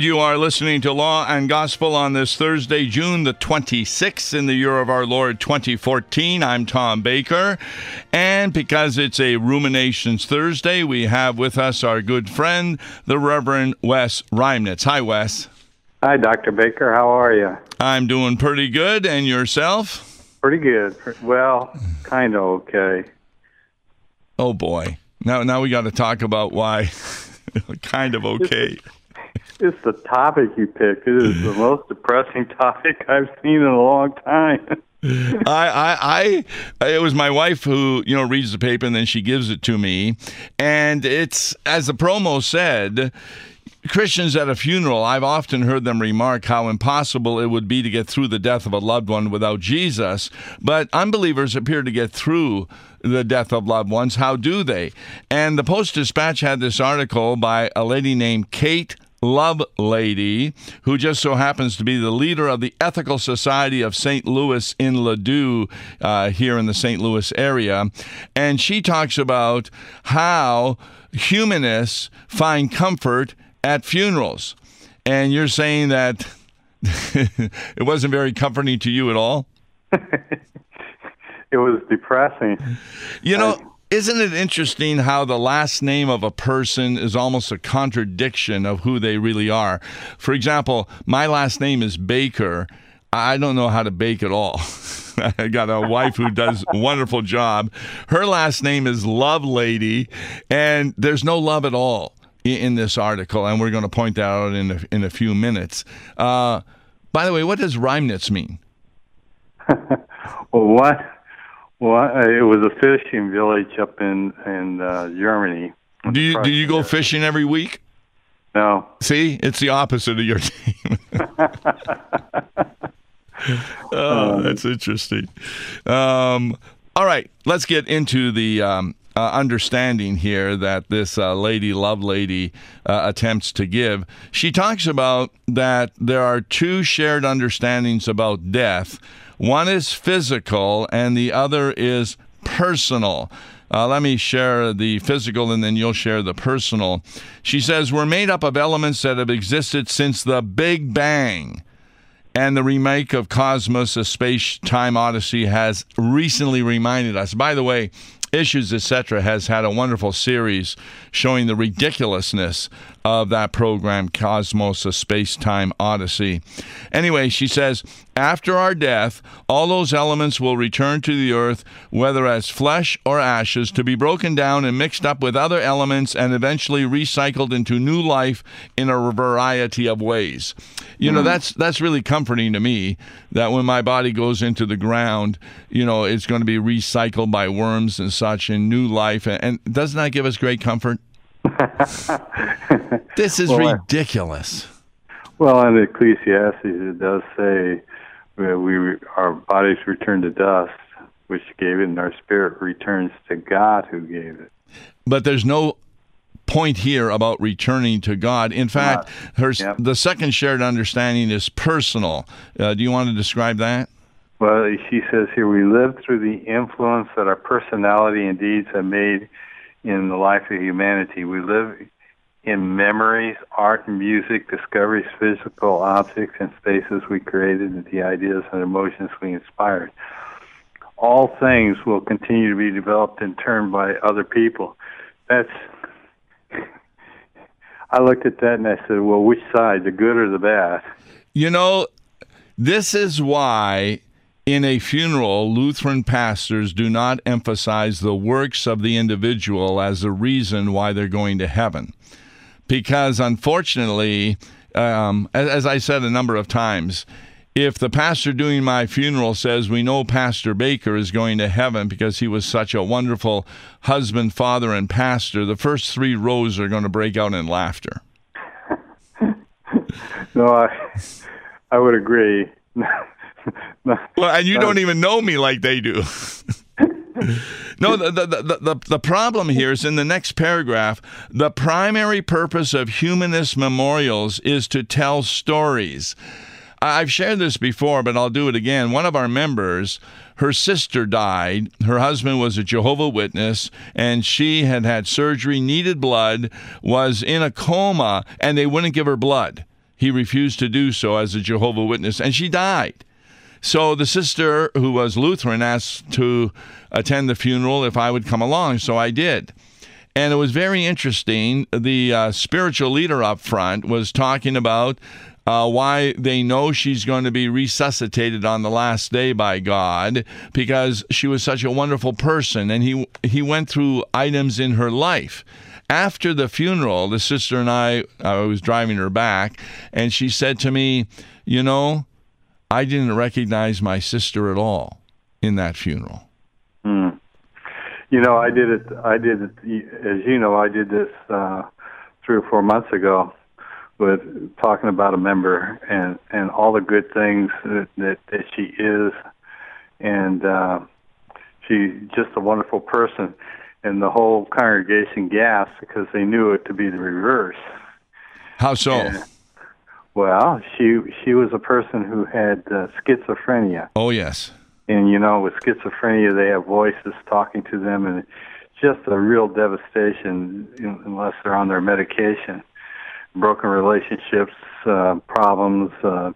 And you are listening to Law and Gospel on this Thursday, June the 26th in the year of our Lord 2014. I'm Tom Baker. And because it's a Ruminations Thursday, we have with us our good friend, the Reverend Wes Reimnitz. Hi, Wes. Hi, Dr. Baker. How are you? I'm doing pretty good. And yourself? Pretty good. Well, kind of okay. Oh, boy. Now we got to talk about why kind of okay. It's the topic you picked. It is the most depressing topic I've seen in a long time. It was my wife who, reads the paper and then she gives it to me. And it's, as the promo said, Christians at a funeral, I've often heard them remark how impossible it would be to get through the death of a loved one without Jesus. But unbelievers appear to get through the death of loved ones. How do they? And the Post-Dispatch had this article by a lady named Kate Lovelady, who just so happens to be the leader of the Ethical Society of St. Louis in Ladue, here in the St. Louis area. And she talks about how humanists find comfort at funerals. And you're saying that it wasn't very comforting to you at all? It was depressing. Isn't it interesting how the last name of a person is almost a contradiction of who they really are? For example, my last name is Baker. I don't know how to bake at all. I got a wife who does a wonderful job. Her last name is Lovelady, and there's no love at all in this article, and we're going to point that out in a few minutes. By the way, what does Reimnitz mean? Well, it was a fishing village up in Germany. Do you go fishing every week? No. See, it's the opposite of your team. Oh, that's interesting. All right, let's get into the understanding here that this lady, Lovelady, attempts to give. She talks about that there are two shared understandings about death. One is physical, and the other is personal. Let me share the physical, and then you'll share the personal. She says, we're made up of elements that have existed since the Big Bang. And the remake of Cosmos, A Space-Time Odyssey, has recently reminded us. By the way, Issues, Etc. has had a wonderful series showing the ridiculousness of that program, Cosmos, A Space-Time Odyssey. Anyway, she says, after our death, all those elements will return to the earth, whether as flesh or ashes, to be broken down and mixed up with other elements and eventually recycled into new life in a variety of ways. That's really comforting to me, that when my body goes into the ground, it's going to be recycled by worms and such in new life. And doesn't that give us great comfort? This is ridiculous. Well, in Ecclesiastes, it does say our bodies return to dust, which gave it, and our spirit returns to God who gave it. But there's no point here about returning to God. In fact, the second shared understanding is personal. Do you want to describe that? Well, she says here, we live through the influence that our personality and deeds have made in the life of humanity. We live in memories, art and music, discoveries, physical objects, and spaces we created, and the ideas and emotions we inspired. All things will continue to be developed in turn by other people. I looked at that and I said, well, which side, the good or the bad? This is why in a funeral, Lutheran pastors do not emphasize the works of the individual as a reason why they're going to heaven. Because unfortunately, as I said a number of times, if the pastor doing my funeral says, we know Pastor Baker is going to heaven because he was such a wonderful husband, father, and pastor, the first three rows are going to break out in laughter. No, I would agree. Well, and you don't even know me like they do. No, the problem here is in the next paragraph. The primary purpose of humanist memorials is to tell stories. I've shared this before, but I'll do it again. One of our members, her sister died. Her husband was a Jehovah's Witness, and she had surgery, needed blood, was in a coma, and they wouldn't give her blood. he refused to do so as a Jehovah's Witness, and she died. So the sister, who was Lutheran, asked to attend the funeral if I would come along, so I did. And it was very interesting. The spiritual leader up front was talking about why they know she's going to be resuscitated on the last day by God, because she was such a wonderful person. And he went through items in her life. After the funeral, the sister and I was driving her back, and she said to me, you know, I didn't recognize my sister at all in that funeral. Mm. You know, I did it, as you know, I did this 3 or 4 months ago with talking about a member and all the good things that she is. And she's just a wonderful person. And the whole congregation gasped because they knew it to be the reverse. How so? And, well, she was a person who had schizophrenia. Oh, yes. And, you know, with schizophrenia, they have voices talking to them, and it's just a real devastation unless they're on their medication. Broken relationships, problems,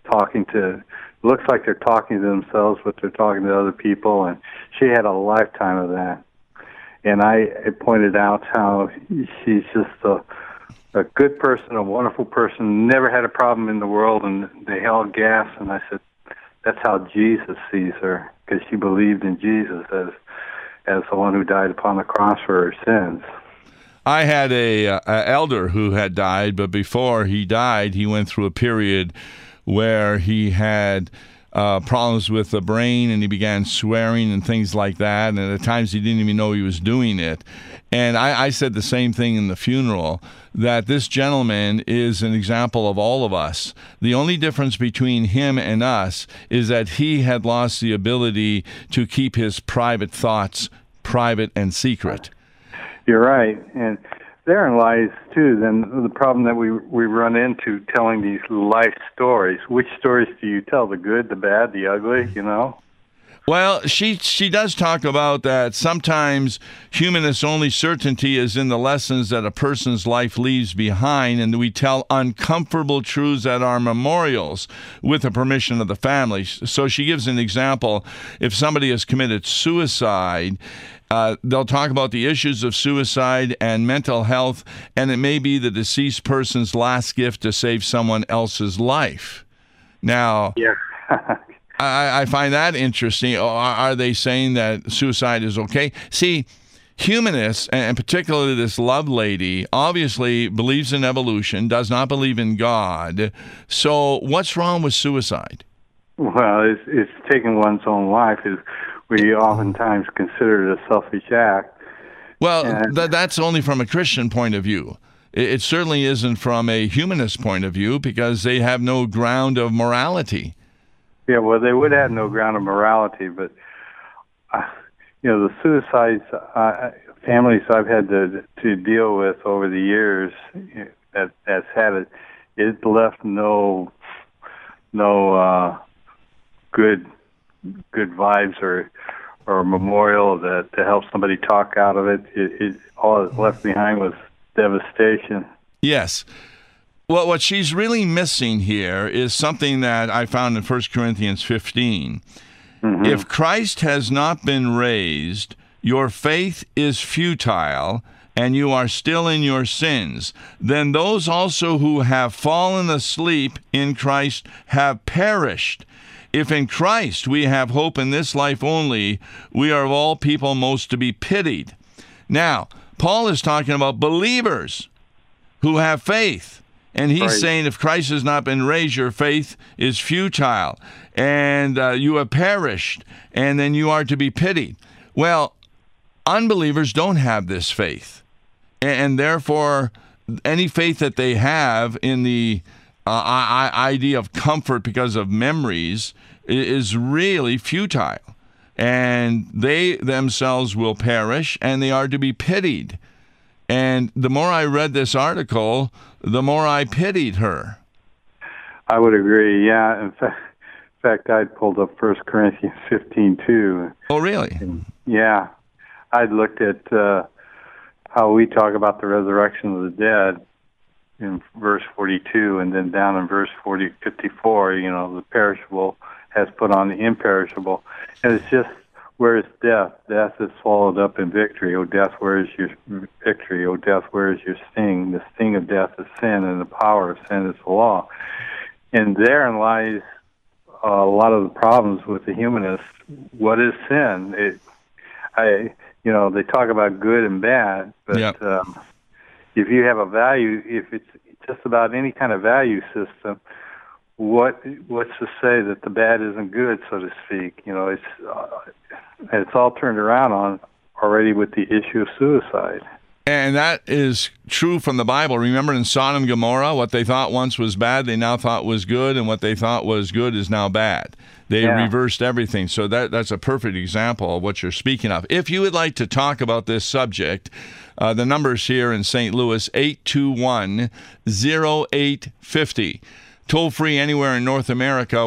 looks like they're talking to themselves, but they're talking to other people, and she had a lifetime of that. And I pointed out how she's just a good person, a wonderful person, never had a problem in the world, and they held gas, and I said, that's how Jesus sees her, because she believed in Jesus as the one who died upon the cross for her sins. I had a elder who had died, but before he died, he went through a period where he had problems with the brain, and he began swearing and things like that, and at times he didn't even know he was doing it. And I said the same thing in the funeral, that this gentleman is an example of all of us. The only difference between him and us is that he had lost the ability to keep his private thoughts private and secret. You're right. And therein lies, too, then the problem that we run into telling these life stories. Which stories do you tell? The good, the bad, the ugly, you know? Well, she does talk about that sometimes humanist's only certainty is in the lessons that a person's life leaves behind, and we tell uncomfortable truths at our memorials with the permission of the family. So she gives an example. If somebody has committed suicide, they'll talk about the issues of suicide and mental health, and it may be the deceased person's last gift to save someone else's life. Now, yeah. I find that interesting. Are they saying that suicide is okay? See, humanists, and particularly this love lady, obviously believes in evolution, does not believe in God. So what's wrong with suicide? Well, it's taking one's own life. We oftentimes consider it a selfish act. Well, that's only from a Christian point of view. It certainly isn't from a humanist point of view, because they have no ground of morality. Yeah, well, they would have no ground of morality, but the suicides families I've had to deal with over the years that's had it left no good vibes or memorial to help somebody talk out of it. It all it left behind was devastation. Yes. Well, what she's really missing here is something that I found in 1 Corinthians 15. Mm-hmm. If Christ has not been raised, your faith is futile, and you are still in your sins. Then those also who have fallen asleep in Christ have perished. If in Christ we have hope in this life only, we are of all people most to be pitied. Now, Paul is talking about believers who have faith. And he's saying if Christ has not been raised, your faith is futile, and you have perished, and then you are to be pitied. Well, unbelievers don't have this faith, and therefore any faith that they have in the idea of comfort because of memories is really futile, and they themselves will perish, and they are to be pitied. And the more I read this article, the more I pitied her. I would agree, yeah. In fact, I pulled up 1 Corinthians 15, too. Oh, really? And, yeah. I'd looked at how we talk about the resurrection of the dead, in verse 42, and then down in verse 54, the perishable has put on the imperishable. And it's just, where is death? Death is swallowed up in victory. O death, where is your victory? O death, where is your sting? The sting of death is sin, and the power of sin is the law. And therein lies a lot of the problems with the humanists. What is sin? They talk about good and bad, but Yep. If you have a value, if it's just about any kind of value system, what's to say that the bad isn't good, so to speak? It's all turned around on already with the issue of suicide. And that is true from the Bible. Remember in Sodom and Gomorrah, what they thought once was bad, they now thought was good, and what they thought was good is now bad. They reversed everything. So that's a perfect example of what you're speaking of. If you would like to talk about this subject, the numbers here in St. Louis, 821-0850. Toll free anywhere in North America,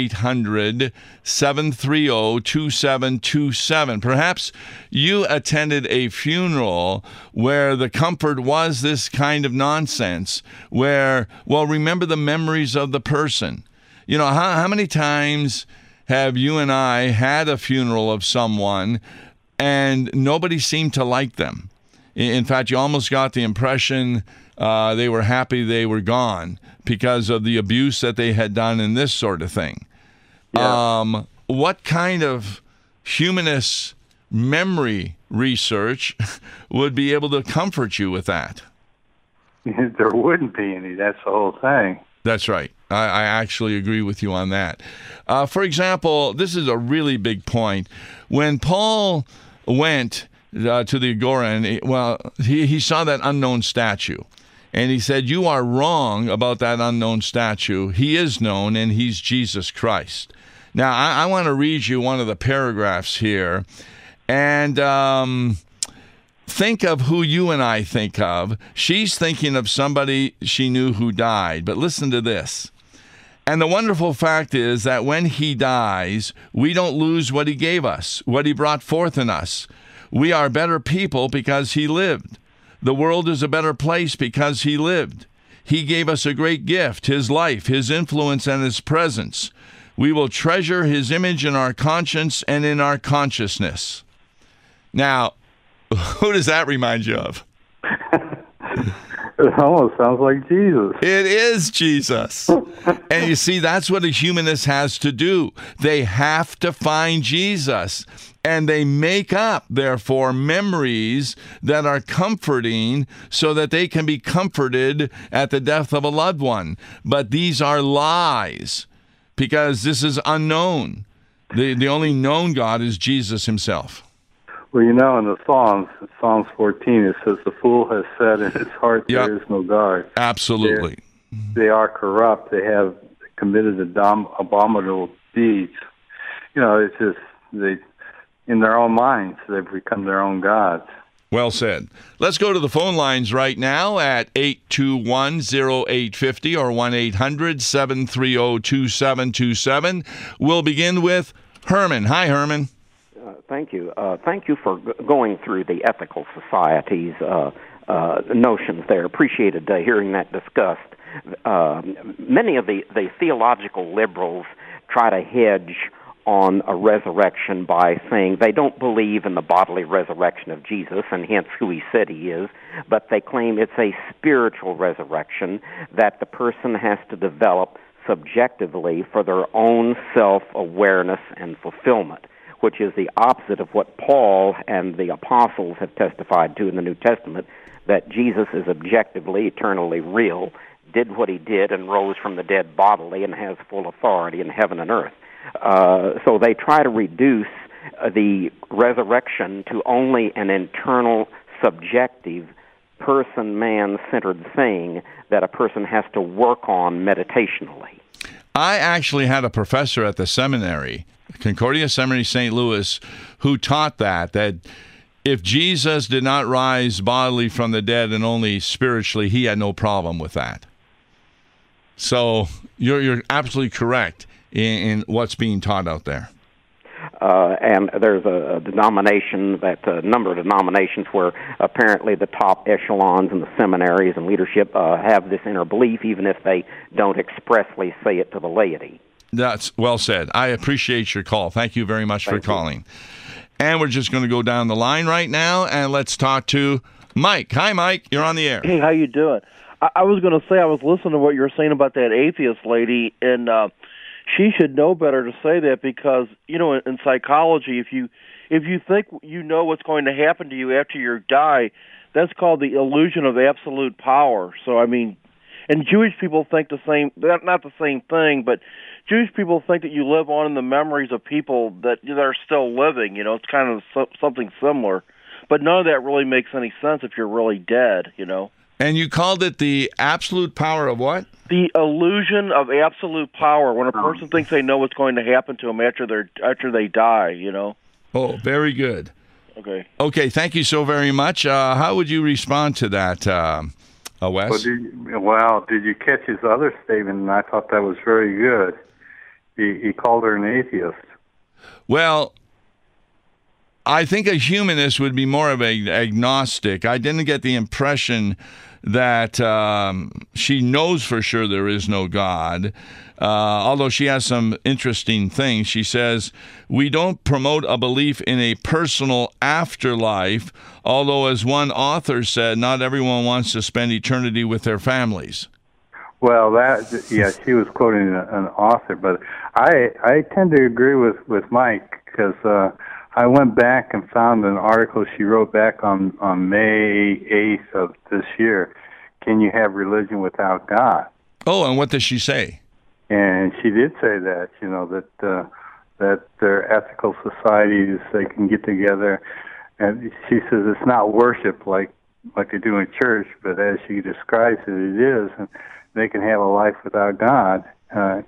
1-800-730-2727. Perhaps you attended a funeral where the comfort was this kind of nonsense, where, remember the memories of the person. How many times have you and I had a funeral of someone and nobody seemed to like them? In fact, you almost got the impression they were happy they were gone because of the abuse that they had done and this sort of thing. Yeah. What kind of humanist memory research would be able to comfort you with that? There wouldn't be any. That's the whole thing. That's right. I actually agree with you on that. For example, this is a really big point. When Paul went to the Agora, and he saw that unknown statue. And he said, you are wrong about that unknown statue. He is known, and he's Jesus Christ. Now, I want to read you one of the paragraphs here. And think of who you and I think of. She's thinking of somebody she knew who died. But listen to this. And the wonderful fact is that when he dies, we don't lose what he gave us, what he brought forth in us. We are better people because he lived. The world is a better place because he lived. He gave us a great gift, his life, his influence, and his presence. We will treasure his image in our conscience and in our consciousness. Now, who does that remind you of? It almost sounds like Jesus. It is Jesus. And you see, that's what a humanist has to do. They have to find Jesus. And they make up, therefore, memories that are comforting so that they can be comforted at the death of a loved one. But these are lies because this is unknown. The only known God is Jesus himself. Well, in the Psalms 14, it says, the fool has said in his heart, there is no God. Absolutely. They are corrupt. They have committed abominable deeds. It's just, in their own minds, they've become their own gods. Well said. Let's go to the phone lines right now at 821-0850 or 1-800-730-2727. We'll begin with Herman. Hi, Herman. Thank you. Thank you for going through the ethical society's notions there. Appreciated hearing that discussed. Many of the theological liberals try to hedge on a resurrection by saying they don't believe in the bodily resurrection of Jesus, and hence who he said he is, but they claim it's a spiritual resurrection that the person has to develop subjectively for their own self-awareness and fulfillment, which is the opposite of what Paul and the apostles have testified to in the New Testament, that Jesus is objectively, eternally real, did what he did, and rose from the dead bodily, and has full authority in heaven and earth. So they try to reduce the resurrection to only an internal, subjective, person, man-centered thing that a person has to work on meditationally. I actually had a professor at the seminary, Concordia Seminary, St. Louis, who taught that if Jesus did not rise bodily from the dead and only spiritually, he had no problem with that. So you're absolutely correct in what's being taught out there. And there's a denomination, a number of denominations where apparently the top echelons in the seminaries and leadership have this inner belief, even if they don't expressly say it to the laity. That's well said. I appreciate your call. Thank you very much for calling. And we're just going to go down the line right now, and let's talk to Mike. Hi, Mike. You're on the air. Hey, how you doing? I was going to say, I was listening to what you were saying about that atheist lady, and she should know better to say that because, you know, in psychology, if you think you know what's going to happen to you after you die, that's called the illusion of absolute power. So, I mean, and Jewish people think the same, not the same thing, but Jewish people think that you live on in the memories of people that are still living. You know, it's kind of something similar. But none of that really makes any sense if you're really dead, you know. And you called it the absolute power of what? The illusion of absolute power, when a person thinks they know what's going to happen to them after they die, you know. Oh, very good. Okay. Okay, thank you so very much. How would you respond to that, Wes? Well, did you catch his other statement? And I thought that was very good. He called her an atheist. Well, I think a humanist would be more of an agnostic. I didn't get the impression that she knows for sure there is no God, although she has some interesting things. She says, we don't promote a belief in a personal afterlife, although as one author said, not everyone wants to spend eternity with their families. Well, she was quoting an author, but I tend to agree with Mike because I went back and found an article she wrote back on May 8th of this year. Can you have religion without God? Oh, and what does she say? And she did say that, you know, that they're ethical societies, they can get together, and she says it's not worship like they do in church, but as she describes it, it is, and they can have a life without God as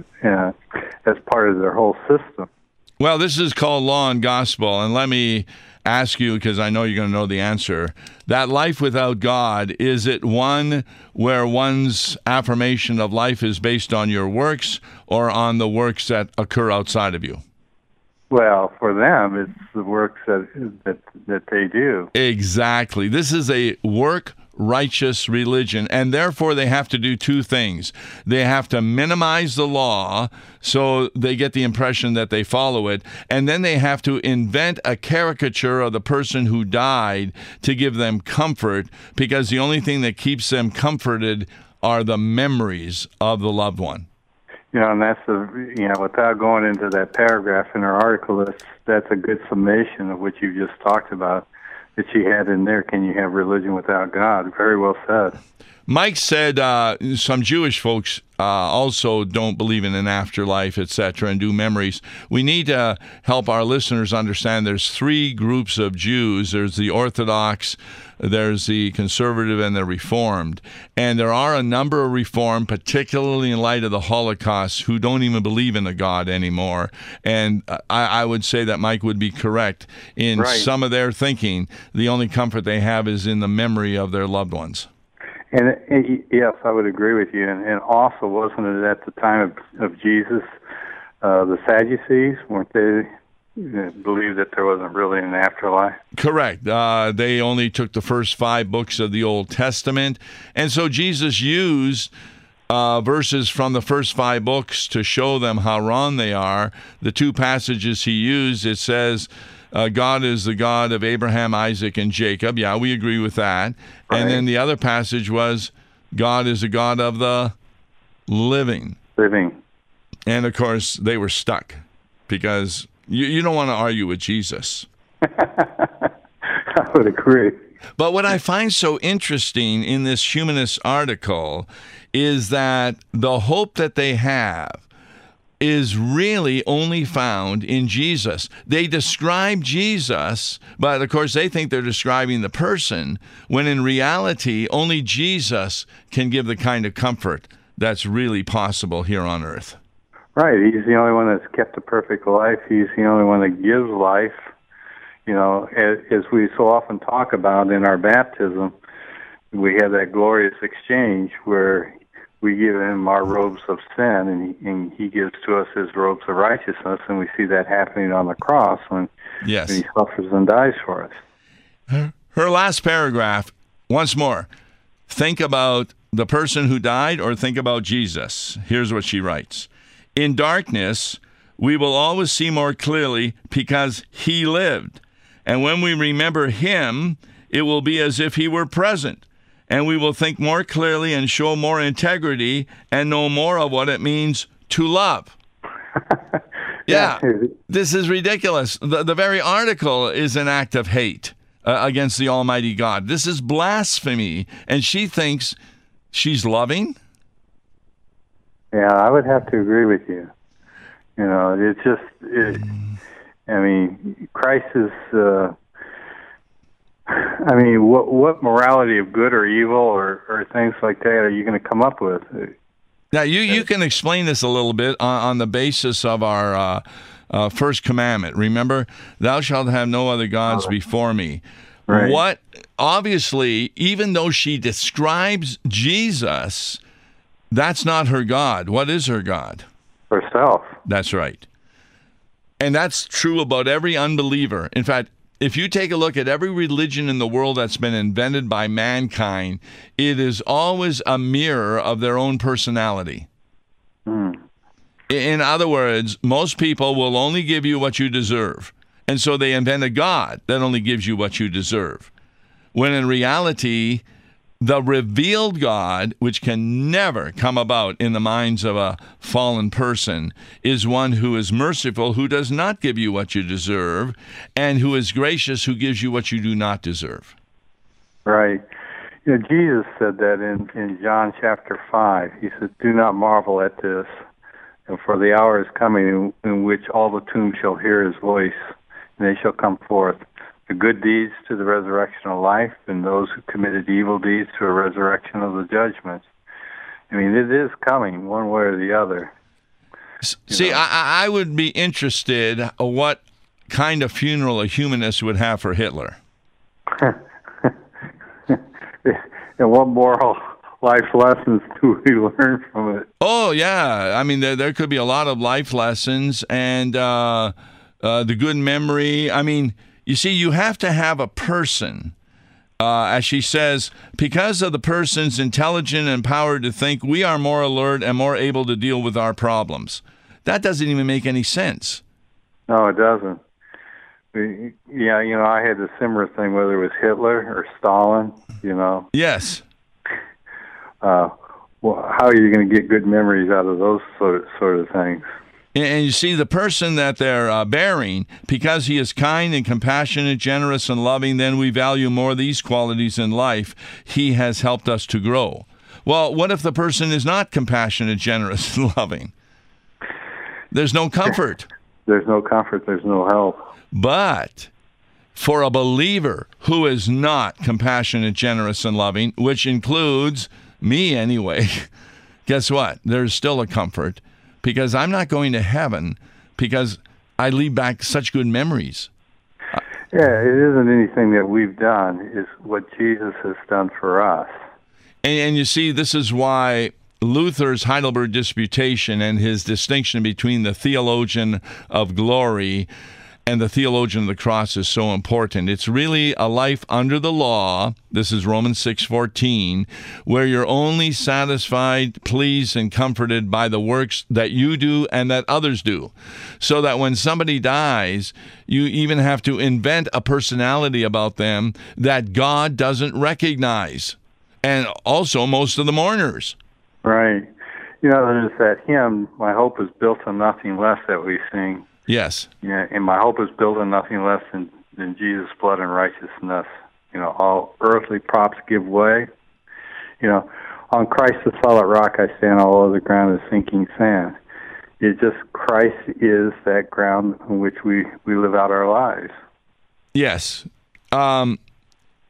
part of their whole system. Well, this is called Law and Gospel, and let me ask you, because I know you're going to know the answer, that life without God, is it one where one's affirmation of life is based on your works or on the works that occur outside of you? Well, for them, it's the works that they do. Exactly. This is a work-righteous religion, and therefore they have to do two things. They have to minimize the law so they get the impression that they follow it, and then they have to invent a caricature of the person who died to give them comfort, because the only thing that keeps them comforted are the memories of the loved one. You know, and that's without going into that paragraph in her article, that's a good summation of what you just talked about that she had in there. Can you have religion without God? Very well said. Mike said some Jewish folks also don't believe in an afterlife, etc., and do memories. We need to help our listeners understand there's three groups of Jews. There's the Orthodox, there's the Conservative, and the Reformed. And there are a number of Reformed, particularly in light of the Holocaust, who don't even believe in a God anymore. And I would say that Mike would be correct. In some of their thinking, the only comfort they have is in the memory of their loved ones. And yes, I would agree with you. And also, wasn't it at the time of Jesus, the Sadducees, weren't they believed that there wasn't really an afterlife? Correct. They only took the first 5 books of the Old Testament. And so Jesus used verses from the first 5 books to show them how wrong they are. The 2 passages he used, it says, God is the God of Abraham, Isaac, and Jacob. Yeah, we agree with that. Right. And then the other passage was, God is the God of the living. And, of course, they were stuck because you don't want to argue with Jesus. I would agree. But what I find so interesting in this humanist article is that the hope that they have is really only found in Jesus. They describe Jesus, but of course they think they're describing the person, when in reality only Jesus can give the kind of comfort that's really possible here on earth. Right. He's the only one that's kept a perfect life. He's the only one that gives life. You know, as we so often talk about in our baptism, we have that glorious exchange where we give him our robes of sin, and he gives to us his robes of righteousness, and we see that happening on the cross when he suffers and dies for us. Her last paragraph, once more, think about the person who died or think about Jesus. Here's what she writes. In darkness, we will always see more clearly because he lived. And when we remember him, it will be as if he were present. And we will think more clearly and show more integrity and know more of what it means to love. Yeah, this is ridiculous. The very article is an act of hate against the Almighty God. This is blasphemy. And she thinks she's loving? Yeah, I would have to agree with you. You know, it's just, I mean, Christ is, I mean, what morality of good or evil or things like that are you going to come up with? Now, you can explain this a little bit on the basis of our first commandment. Remember, thou shalt have no other gods before me. Right. What, obviously, even though she describes Jesus, that's not her God. What is her God? Herself. That's right. And that's true about every unbeliever. In fact, if you take a look at every religion in the world that's been invented by mankind, it is always a mirror of their own personality. In other words, most people will only give you what you deserve. And so they invent a God that only gives you what you deserve. When in reality, the revealed God, which can never come about in the minds of a fallen person, is one who is merciful, who does not give you what you deserve, and who is gracious, who gives you what you do not deserve. Right. You know, Jesus said that in John chapter 5. He said, do not marvel at this, and for the hour is coming in which all the tombs shall hear his voice, and they shall come forth. The good deeds to the resurrection of life, and those who committed evil deeds to a resurrection of the judgment. I mean, it is coming one way or the other. See, I would be interested what kind of funeral a humanist would have for Hitler. And what moral life lessons do we learn from it? Oh, yeah. I mean, there could be a lot of life lessons and the good memory. I mean, you see, you have to have a person, as she says, because of the person's intelligent and power to think, we are more alert and more able to deal with our problems. That doesn't even make any sense. No, it doesn't. Yeah, you know, I had a similar thing, whether it was Hitler or Stalin, you know. Yes. Well, how are you going to get good memories out of those sort of things? And you see, the person that they're bearing, because he is kind and compassionate, generous and loving, then we value more these qualities in life. He has helped us to grow. Well, what if the person is not compassionate, generous, and loving? There's no comfort. There's no comfort. There's no help. But for a believer who is not compassionate, generous, and loving, which includes me anyway, guess what? There's still a comfort. Because I'm not going to heaven because I leave back such good memories. Yeah, it isn't anything that we've done. It's what Jesus has done for us. And you see, this is why Luther's Heidelberg Disputation and his distinction between the theologian of glory and the theologian of the cross is so important. It's really a life under the law. This is Romans 6:14, where you're only satisfied, pleased, and comforted by the works that you do and that others do. So that when somebody dies, you even have to invent a personality about them that God doesn't recognize. And also most of the mourners. Right. You know, there's that hymn, My Hope is Built on Nothing Less, that we sing. Yes. Yeah, and my hope is built on nothing less than Jesus' blood and righteousness. You know, all earthly props give way. You know, on Christ the solid rock I stand, all other ground is sinking sand. It's just Christ is that ground on which we live out our lives. Yes. When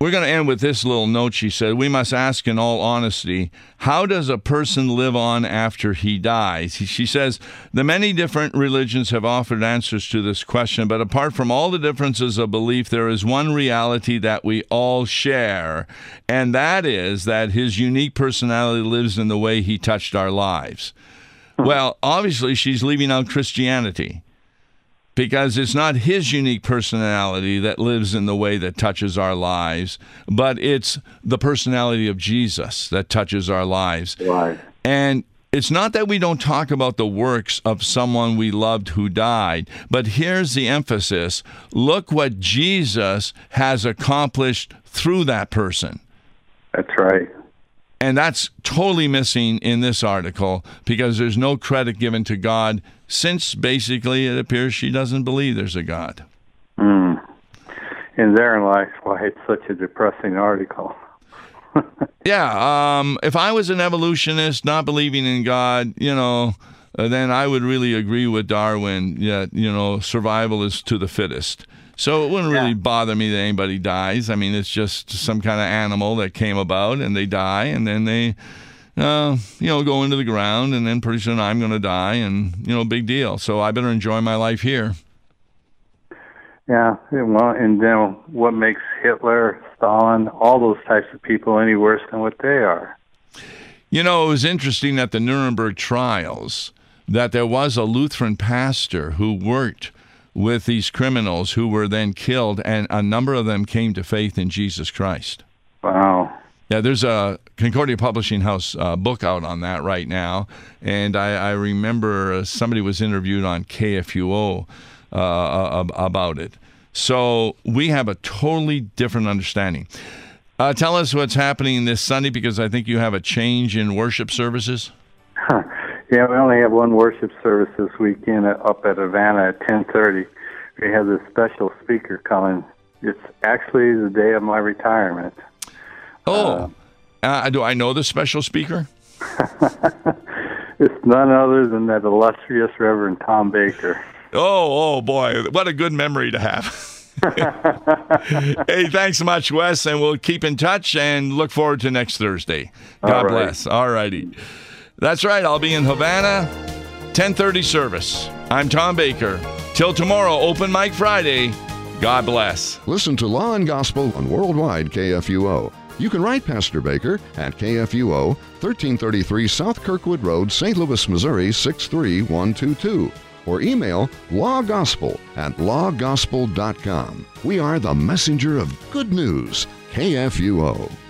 We're going to end with this little note. She said, we must ask in all honesty, how does a person live on after he dies? She says, the many different religions have offered answers to this question, but apart from all the differences of belief, there is one reality that we all share, and that is that his unique personality lives in the way he touched our lives. Well, obviously, she's leaving out Christianity, because it's not his unique personality that lives in the way that touches our lives, but it's the personality of Jesus that touches our lives. Right. And it's not that we don't talk about the works of someone we loved who died, but here's the emphasis. Look what Jesus has accomplished through that person. That's right. And that's totally missing in this article, because there's no credit given to God, since basically it appears she doesn't believe there's a God. And therein lies why it's such a depressing article. Yeah, if I was an evolutionist not believing in God, then I would really agree with Darwin that, survival is to the fittest. So it wouldn't really bother me that anybody dies. I mean, it's just some kind of animal that came about, and they die, and then they, go into the ground, and then pretty soon I'm going to die, and, big deal. So I better enjoy my life here. Yeah, well, and then what makes Hitler, Stalin, all those types of people any worse than what they are? It was interesting at the Nuremberg trials that there was a Lutheran pastor who worked with these criminals who were then killed, and a number of them came to faith in Jesus Christ. Wow. Yeah, there's a Concordia Publishing House book out on that right now, and I remember somebody was interviewed on KFUO about it. So we have a totally different understanding. Tell us what's happening this Sunday, because I think you have a change in worship services. Yeah, we only have one worship service this weekend up at Havana at 10:30. We have this special speaker coming. It's actually the day of my retirement. Do I know the special speaker? It's none other than that illustrious Reverend Tom Baker. Oh, boy. What a good memory to have. Hey, thanks so much, Wes, and we'll keep in touch and look forward to next Thursday. God bless. All righty. That's right. I'll be in Havana, 10:30 service. I'm Tom Baker. Till tomorrow, Open Mic Friday. God bless. Listen to Law and Gospel on Worldwide KFUO. You can write Pastor Baker at KFUO, 1333 South Kirkwood Road, St. Louis, Missouri, 63122. Or email lawgospel@lawgospel.com. We are the messenger of good news, KFUO.